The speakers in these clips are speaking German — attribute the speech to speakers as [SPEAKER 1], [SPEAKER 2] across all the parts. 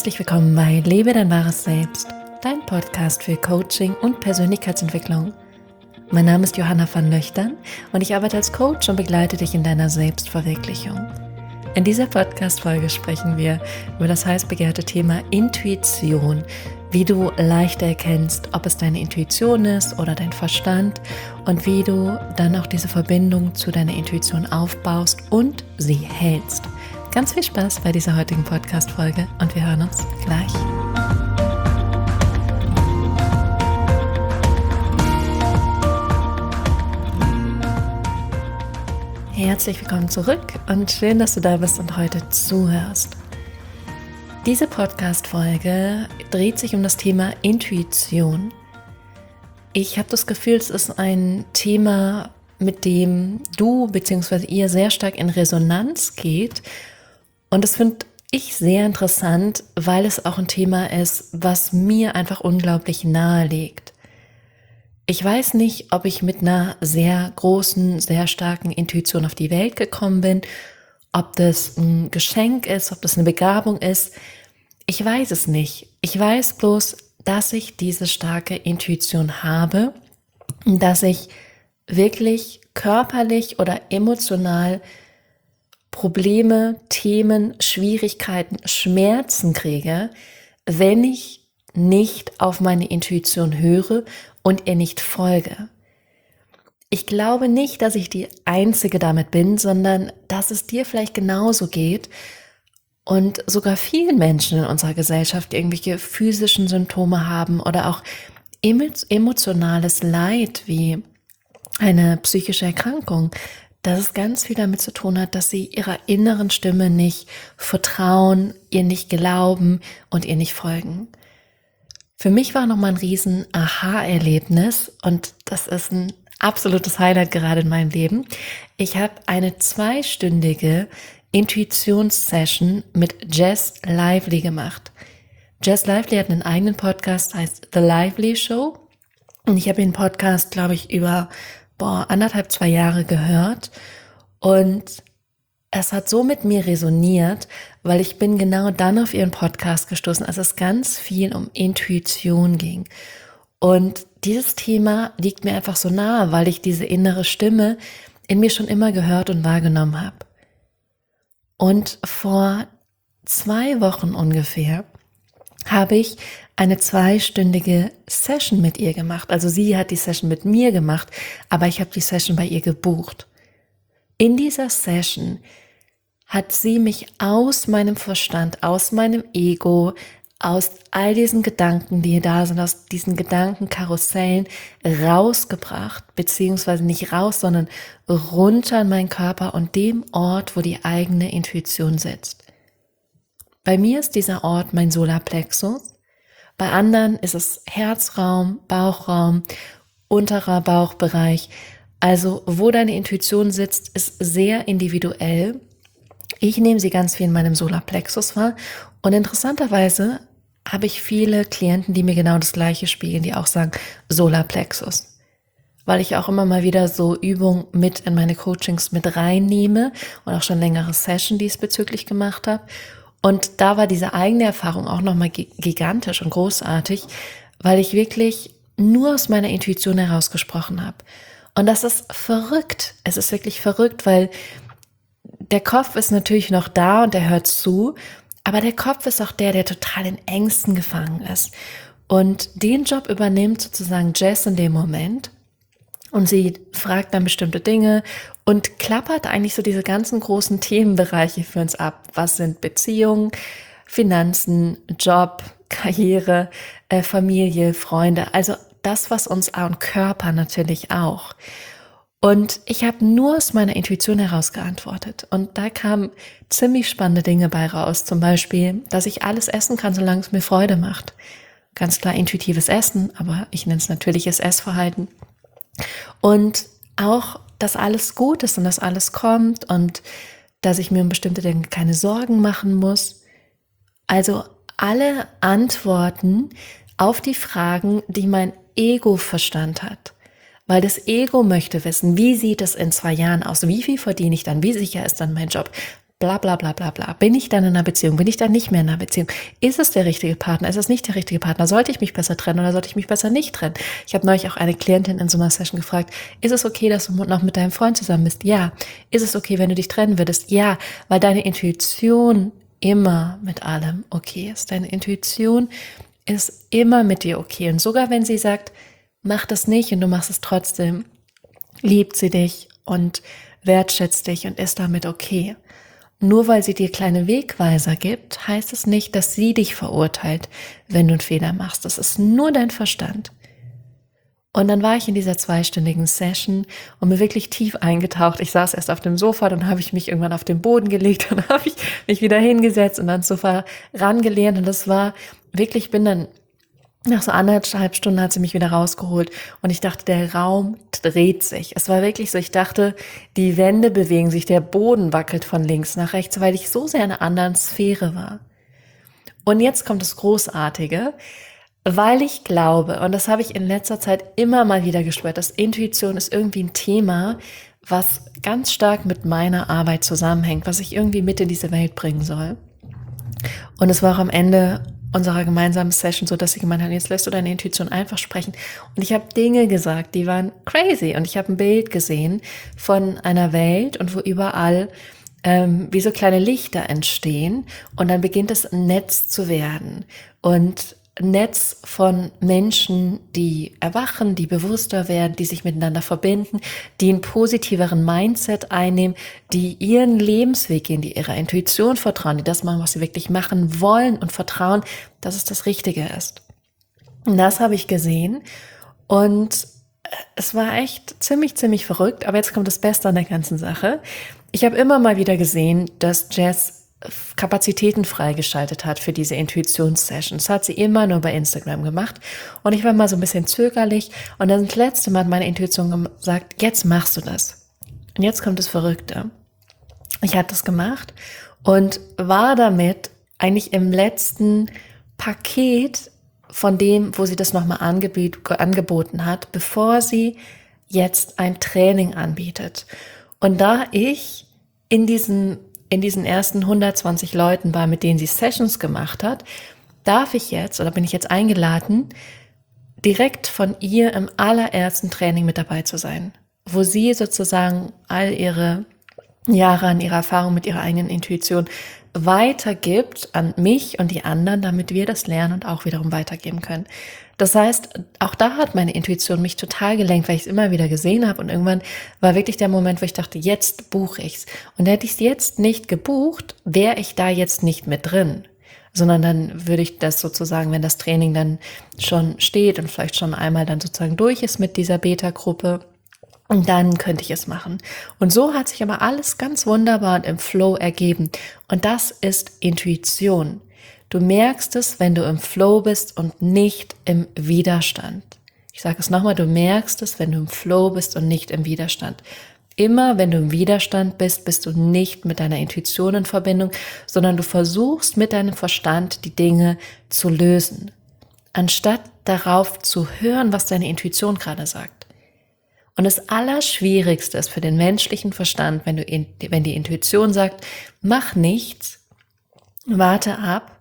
[SPEAKER 1] Herzlich willkommen bei Lebe dein wahres Selbst, dein Podcast für Coaching und Persönlichkeitsentwicklung. Mein Name ist Johanna van Löchtern und ich arbeite als Coach und begleite dich in deiner Selbstverwirklichung. In dieser Podcast-Folge sprechen wir über das heiß begehrte Thema Intuition, wie du leichter erkennst, ob es deine Intuition ist oder dein Verstand und wie du dann auch diese Verbindung zu deiner Intuition aufbaust und sie hältst. Ganz viel Spaß bei dieser heutigen Podcast-Folge und wir hören uns gleich. Herzlich willkommen zurück und schön, dass du da bist und heute zuhörst. Diese Podcast-Folge dreht sich um das Thema Intuition. Ich habe das Gefühl, es ist ein Thema, mit dem du bzw. ihr sehr stark in Resonanz geht. Und das finde ich sehr interessant, weil es auch ein Thema ist, was mir einfach unglaublich nahe liegt. Ich weiß nicht, ob ich mit einer sehr großen, sehr starken Intuition auf die Welt gekommen bin, ob das ein Geschenk ist, ob das eine Begabung ist. Ich weiß es nicht. Ich weiß bloß, dass ich diese starke Intuition habe, dass ich wirklich körperlich oder emotional Probleme, Themen, Schwierigkeiten, Schmerzen kriege, wenn ich nicht auf meine Intuition höre und ihr nicht folge. Ich glaube nicht, dass ich die Einzige damit bin, sondern dass es dir vielleicht genauso geht und sogar vielen Menschen in unserer Gesellschaft, die irgendwelche physischen Symptome haben oder auch emotionales Leid wie eine psychische Erkrankung, dass es ganz viel damit zu tun hat, dass sie ihrer inneren Stimme nicht vertrauen, ihr nicht glauben und ihr nicht folgen. Für mich war nochmal ein riesen Aha-Erlebnis und das ist ein absolutes Highlight gerade in meinem Leben. Ich habe eine 2-stündige Intuitionssession mit Jess Lively gemacht. Jess Lively hat einen eigenen Podcast, heißt The Lively Show. Und ich habe den Podcast, glaube ich, über 1,5, 2 Jahre gehört. Und es hat so mit mir resoniert, weil ich bin genau dann auf ihren Podcast gestoßen, als es ganz viel um Intuition ging. Und dieses Thema liegt mir einfach so nahe, weil ich diese innere Stimme in mir schon immer gehört und wahrgenommen habe. Und vor 2 Wochen ungefähr habe ich eine 2-stündige Session mit ihr gemacht. Also sie hat die Session mit mir gemacht, aber ich habe die Session bei ihr gebucht. In dieser Session hat sie mich aus meinem Verstand, aus meinem Ego, aus all diesen Gedanken, die hier da sind, aus diesen Gedankenkarussellen rausgebracht, beziehungsweise nicht raus, sondern runter in meinen Körper und dem Ort, wo die eigene Intuition sitzt. Bei mir ist dieser Ort mein Solarplexus. Bei anderen ist es Herzraum, Bauchraum, unterer Bauchbereich. Also wo deine Intuition sitzt, ist sehr individuell. Ich nehme sie ganz viel in meinem Solarplexus wahr. Und interessanterweise habe ich viele Klienten, die mir genau das Gleiche spiegeln, die auch sagen Solarplexus. Weil ich auch immer mal wieder so Übungen mit in meine Coachings mit reinnehme und auch schon längere Session diesbezüglich gemacht habe. Und da war diese eigene Erfahrung auch nochmal gigantisch und großartig, weil ich wirklich nur aus meiner Intuition herausgesprochen habe. Und das ist verrückt. Es ist wirklich verrückt, weil der Kopf ist natürlich noch da und der hört zu, aber der Kopf ist auch der total in Ängsten gefangen ist. Und den Job übernimmt sozusagen Jess in dem Moment. Und sie fragt dann bestimmte Dinge und klappert eigentlich so diese ganzen großen Themenbereiche für uns ab. Was sind Beziehungen, Finanzen, Job, Karriere, Familie, Freunde, also das, was uns und Körper natürlich auch. Und ich habe nur aus meiner Intuition heraus geantwortet. Und da kamen ziemlich spannende Dinge bei raus. Zum Beispiel, dass ich alles essen kann, solange es mir Freude macht. Ganz klar intuitives Essen, aber ich nenne es natürliches Essverhalten. Und auch, dass alles gut ist und dass alles kommt und dass ich mir um bestimmte Dinge keine Sorgen machen muss. Also alle Antworten auf die Fragen, die mein Ego-Verstand hat. Weil das Ego möchte wissen, wie sieht es in 2 Jahren aus? Wie viel verdiene ich dann? Wie sicher ist dann mein Job? bla bla bla bla bla. Bin ich dann in einer Beziehung? Bin ich dann nicht mehr in einer Beziehung? Ist es der richtige Partner? Ist es nicht der richtige Partner? Sollte ich mich besser trennen oder sollte ich mich besser nicht trennen? Ich habe neulich auch eine Klientin in so einer Session gefragt, ist es okay, dass du noch mit deinem Freund zusammen bist? Ja. Ist es okay, wenn du dich trennen würdest? Ja, weil deine Intuition immer mit allem okay ist. Deine Intuition ist immer mit dir okay. Und sogar wenn sie sagt, mach das nicht und du machst es trotzdem, liebt sie dich und wertschätzt dich und ist damit okay. Nur weil sie dir kleine Wegweiser gibt, heißt es nicht, dass sie dich verurteilt, wenn du einen Fehler machst. Das ist nur dein Verstand. Und dann war ich in dieser 2-stündigen Session und mir wirklich tief eingetaucht. Ich saß erst auf dem Sofa, dann habe ich mich irgendwann auf den Boden gelegt, dann habe ich mich wieder hingesetzt und ans Sofa rangelehnt. Und das war wirklich, ich bin dann nach so 1,5 Stunden hat sie mich wieder rausgeholt und ich dachte, der Raum dreht sich. Es war wirklich so, ich dachte, die Wände bewegen sich, der Boden wackelt von links nach rechts, weil ich so sehr in einer anderen Sphäre war. Und jetzt kommt das Großartige, weil ich glaube, und das habe ich in letzter Zeit immer mal wieder gespürt, dass Intuition ist irgendwie ein Thema, was ganz stark mit meiner Arbeit zusammenhängt, was ich irgendwie mit in diese Welt bringen soll. Und es war auch am Ende unserer gemeinsamen Session so, dass sie gemeint haben, jetzt lässt du deine Intuition einfach sprechen. Und ich habe Dinge gesagt, die waren crazy. Und ich habe ein Bild gesehen von einer Welt und wo überall wie so kleine Lichter entstehen. Und dann beginnt es ein Netz zu werden. Und ein Netz von Menschen, die erwachen, die bewusster werden, die sich miteinander verbinden, die einen positiveren Mindset einnehmen, die ihren Lebensweg gehen, die ihrer Intuition vertrauen, die das machen, was sie wirklich machen wollen und vertrauen, dass es das Richtige ist. Und das habe ich gesehen und es war echt ziemlich verrückt, aber jetzt kommt das Beste an der ganzen Sache. Ich habe immer mal wieder gesehen, dass Jess Kapazitäten freigeschaltet hat für diese Intuitionssessions. Das hat sie immer nur bei Instagram gemacht. Und ich war mal so ein bisschen zögerlich. Und dann das letzte Mal hat meine Intuition gesagt, jetzt machst du das. Und jetzt kommt das Verrückte. Ich hatte das gemacht und war damit eigentlich im letzten Paket von dem, wo sie das nochmal angeboten hat, bevor sie jetzt ein Training anbietet. Und da ich in diesen ersten 120 Leuten war, mit denen sie Sessions gemacht hat, bin ich jetzt eingeladen, direkt von ihr im allerersten Training mit dabei zu sein, wo sie sozusagen all ihre Jahre an ihrer Erfahrung mit ihrer eigenen Intuition weitergibt an mich und die anderen, damit wir das lernen und auch wiederum weitergeben können. Das heißt, auch da hat meine Intuition mich total gelenkt, weil ich es immer wieder gesehen habe und irgendwann war wirklich der Moment, wo ich dachte, jetzt buche ich's. Und hätte ich es jetzt nicht gebucht, wäre ich da jetzt nicht mit drin, sondern dann würde ich das sozusagen, wenn das Training dann schon steht und vielleicht schon einmal dann sozusagen durch ist mit dieser Beta-Gruppe, und dann könnte ich es machen. Und so hat sich aber alles ganz wunderbar und im Flow ergeben. Und das ist Intuition. Du merkst es, wenn du im Flow bist und nicht im Widerstand. Ich sage es nochmal, du merkst es, wenn du im Flow bist und nicht im Widerstand. Immer wenn du im Widerstand bist, bist du nicht mit deiner Intuition in Verbindung, sondern du versuchst mit deinem Verstand die Dinge zu lösen, anstatt darauf zu hören, was deine Intuition gerade sagt. Und das Allerschwierigste ist für den menschlichen Verstand, wenn die Intuition sagt, mach nichts, warte ab,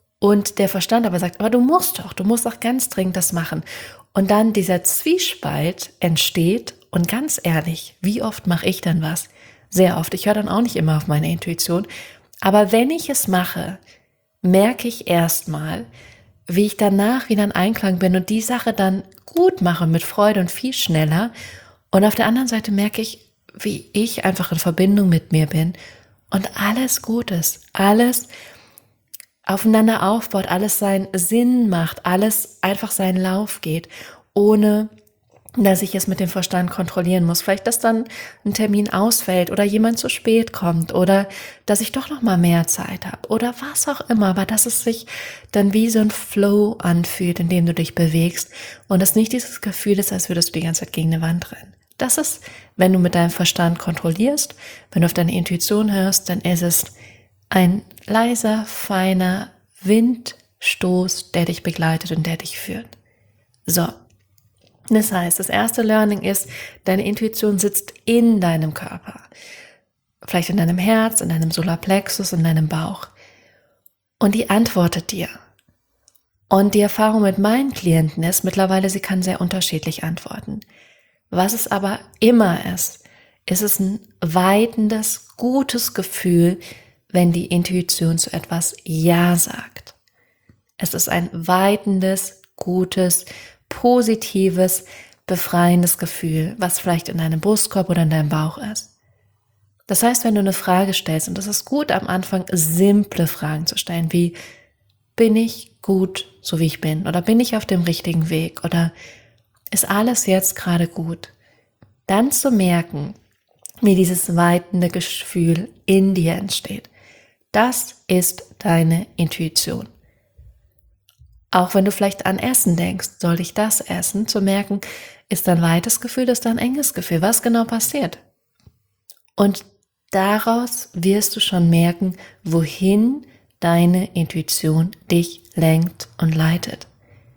[SPEAKER 1] und der Verstand aber sagt, aber du musst doch ganz dringend das machen. Und dann dieser Zwiespalt entsteht und ganz ehrlich, wie oft mache ich dann was? Sehr oft. Ich höre dann auch nicht immer auf meine Intuition. Aber wenn ich es mache, merke ich erstmal, wie ich danach wieder in Einklang bin und die Sache dann gut mache mit Freude und viel schneller. Und auf der anderen Seite merke ich, wie ich einfach in Verbindung mit mir bin und alles gut ist, alles aufeinander aufbaut, alles seinen Sinn macht, alles einfach seinen Lauf geht, ohne dass ich es mit dem Verstand kontrollieren muss. Vielleicht, dass dann ein Termin ausfällt oder jemand zu spät kommt oder dass ich doch noch mal mehr Zeit habe oder was auch immer, aber dass es sich dann wie so ein Flow anfühlt, in dem du dich bewegst und es nicht dieses Gefühl ist, als würdest du die ganze Zeit gegen eine Wand rennen. Das ist, wenn du mit deinem Verstand kontrollierst, wenn du auf deine Intuition hörst, dann ist es ein leiser, feiner Windstoß, der dich begleitet und der dich führt. So. Das heißt, das erste Learning ist, deine Intuition sitzt in deinem Körper. vielleicht in deinem Herz, in deinem Solarplexus, in deinem Bauch. Und die antwortet dir. Und die Erfahrung mit meinen Klienten ist mittlerweile, sie kann sehr unterschiedlich antworten. Was es aber immer ist es ein weitendes, gutes Gefühl, wenn die Intuition zu etwas Ja sagt. Es ist ein weitendes, gutes, positives, befreiendes Gefühl, was vielleicht in deinem Brustkorb oder in deinem Bauch ist. Das heißt, wenn du eine Frage stellst, und das ist gut am Anfang, simple Fragen zu stellen, wie: Bin ich gut, so wie ich bin? Oder bin ich auf dem richtigen Weg? Oder ist alles jetzt gerade gut? Dann zu merken, wie dieses weitende Gefühl in dir entsteht. Das ist deine Intuition. Auch wenn du vielleicht an Essen denkst, soll ich das essen? Zu merken, ist da ein weites Gefühl, ist da ein enges Gefühl? Was genau passiert? Und daraus wirst du schon merken, wohin deine Intuition dich lenkt und leitet.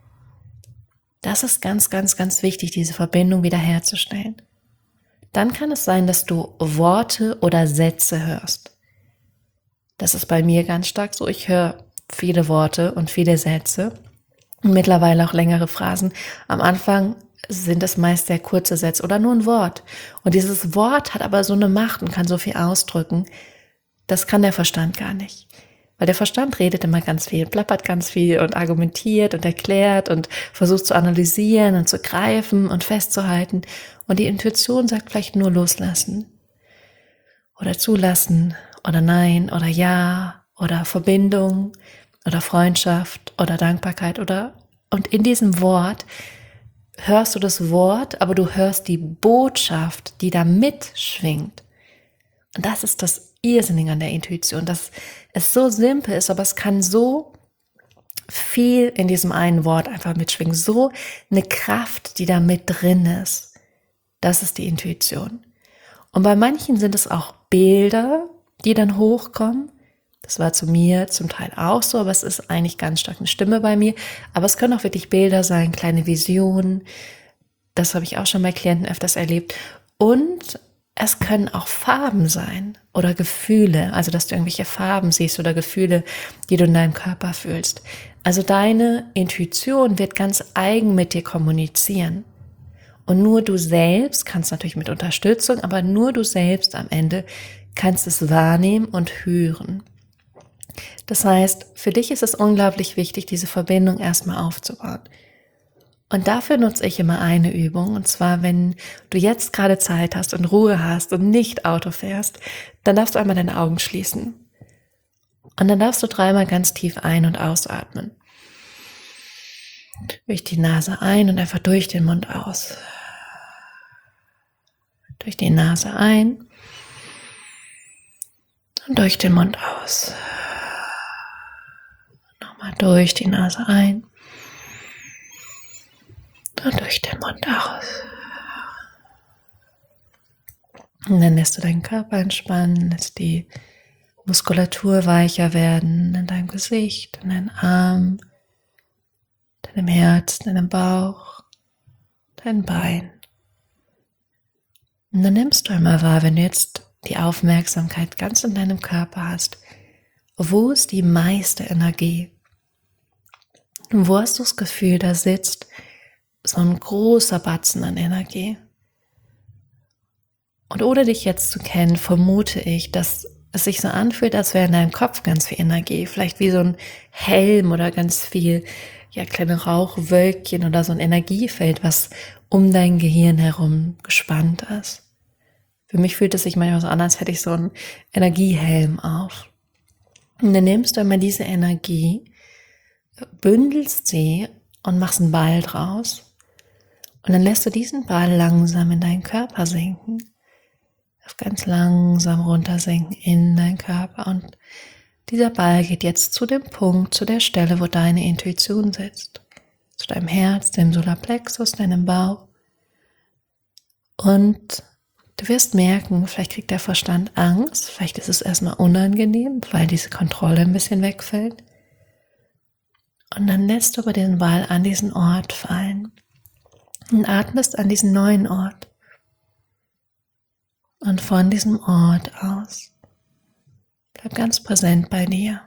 [SPEAKER 1] Das ist ganz, ganz, ganz wichtig, diese Verbindung wiederherzustellen. Dann kann es sein, dass du Worte oder Sätze hörst. Das ist bei mir ganz stark so. Ich höre viele Worte und viele Sätze. Mittlerweile auch längere Phrasen. Am Anfang sind es meist sehr kurze Sätze oder nur ein Wort. Und dieses Wort hat aber so eine Macht und kann so viel ausdrücken. Das kann der Verstand gar nicht. Weil der Verstand redet immer ganz viel, plappert ganz viel und argumentiert und erklärt und versucht zu analysieren und zu greifen und festzuhalten. Und die Intuition sagt vielleicht nur loslassen oder zulassen oder nein oder ja oder Verbindung oder Freundschaft oder Dankbarkeit und in diesem Wort hörst du das Wort, aber du hörst die Botschaft, die da mitschwingt. Und das ist das Irrsinnige an der Intuition, dass es so simpel ist, aber es kann so viel in diesem einen Wort einfach mitschwingen, so eine Kraft, die da mit drin ist. Das ist die Intuition. Und bei manchen sind es auch Bilder, die dann hochkommen. Das war zu mir zum Teil auch so, aber es ist eigentlich ganz stark eine Stimme bei mir. Aber es können auch wirklich Bilder sein, kleine Visionen. Das habe ich auch schon bei Klienten öfters erlebt. Und es können auch Farben sein oder Gefühle, also dass du irgendwelche Farben siehst oder Gefühle, die du in deinem Körper fühlst. Also deine Intuition wird ganz eigen mit dir kommunizieren. Und nur du selbst kannst natürlich mit Unterstützung, aber nur du selbst am Ende kannst es wahrnehmen und hören. Das heißt, für dich ist es unglaublich wichtig, diese Verbindung erstmal aufzubauen. Und dafür nutze ich immer eine Übung, und zwar, wenn du jetzt gerade Zeit hast und Ruhe hast und nicht Auto fährst, dann darfst du einmal deine Augen schließen. Und dann darfst du 3-mal ganz tief ein- und ausatmen. Durch die Nase ein und einfach durch den Mund aus. Durch die Nase ein und durch den Mund aus. Nochmal durch die Nase ein und durch den Mund aus. Und dann lässt du deinen Körper entspannen, lässt die Muskulatur weicher werden in deinem Gesicht, in deinen Arm, deinem Herz, deinem Bauch, dein Bein. Und dann nimmst du einmal wahr, wenn du jetzt die Aufmerksamkeit ganz in deinem Körper hast, wo ist die meiste Energie? Und wo hast du das Gefühl, da sitzt so ein großer Batzen an Energie? Und ohne dich jetzt zu kennen, vermute ich, dass es sich so anfühlt, als wäre in deinem Kopf ganz viel Energie, vielleicht wie so ein Helm oder ganz viel, kleine Rauchwölkchen oder so ein Energiefeld, was um dein Gehirn herum gespannt ist. Für mich fühlt es sich manchmal so an, als hätte ich so einen Energiehelm auf. Und dann nimmst du einmal diese Energie, bündelst sie und machst einen Ball draus. Und dann lässt du diesen Ball langsam in deinen Körper sinken. Ganz langsam runtersinken in deinen Körper. Und dieser Ball geht jetzt zu dem Punkt, zu der Stelle, wo deine Intuition sitzt. Zu deinem Herz, dem Solarplexus, deinem Bauch. Und du wirst merken, vielleicht kriegt der Verstand Angst, vielleicht ist es erstmal unangenehm, weil diese Kontrolle ein bisschen wegfällt. Und dann lässt du aber den Ball an diesen Ort fallen und atmest an diesen neuen Ort. Und von diesem Ort aus bleib ganz präsent bei dir.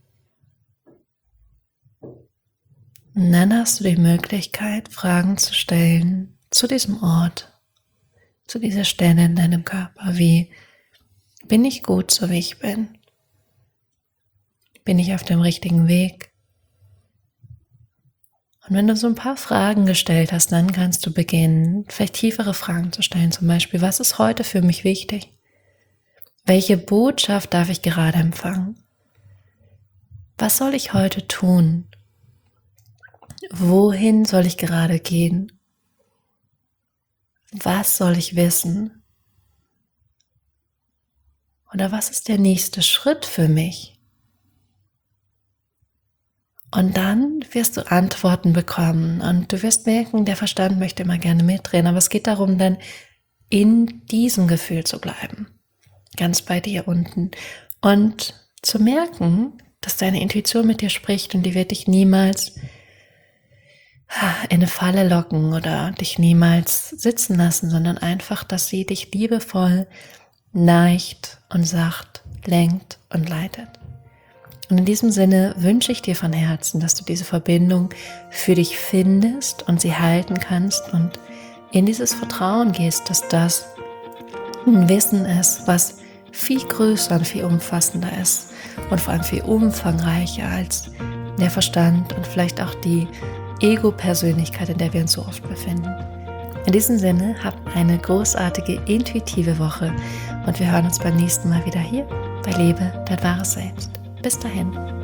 [SPEAKER 1] Und dann hast du die Möglichkeit, Fragen zu stellen zu diesem Ort, zu dieser Stelle in deinem Körper, wie: Bin ich gut, so wie ich bin? Bin ich auf dem richtigen Weg? Und wenn du so ein paar Fragen gestellt hast, dann kannst du beginnen, vielleicht tiefere Fragen zu stellen. Zum Beispiel: Was ist heute für mich wichtig? Welche Botschaft darf ich gerade empfangen? Was soll ich heute tun? Wohin soll ich gerade gehen? Was soll ich wissen? Oder was ist der nächste Schritt für mich? Und dann wirst du Antworten bekommen und du wirst merken, der Verstand möchte immer gerne mitreden, aber es geht darum, dann in diesem Gefühl zu bleiben, ganz bei dir unten und zu merken, dass deine Intuition mit dir spricht und die wird dich niemals in eine Falle locken oder dich niemals sitzen lassen, sondern einfach, dass sie dich liebevoll, leicht und sacht lenkt und leitet. Und in diesem Sinne wünsche ich dir von Herzen, dass du diese Verbindung für dich findest und sie halten kannst und in dieses Vertrauen gehst, dass das ein Wissen ist, was viel größer und viel umfassender ist und vor allem viel umfangreicher als der Verstand und vielleicht auch die Ego-Persönlichkeit, in der wir uns so oft befinden. In diesem Sinne, hab eine großartige, intuitive Woche und wir hören uns beim nächsten Mal wieder hier bei Lebe dein wahres Selbst. Bis dahin.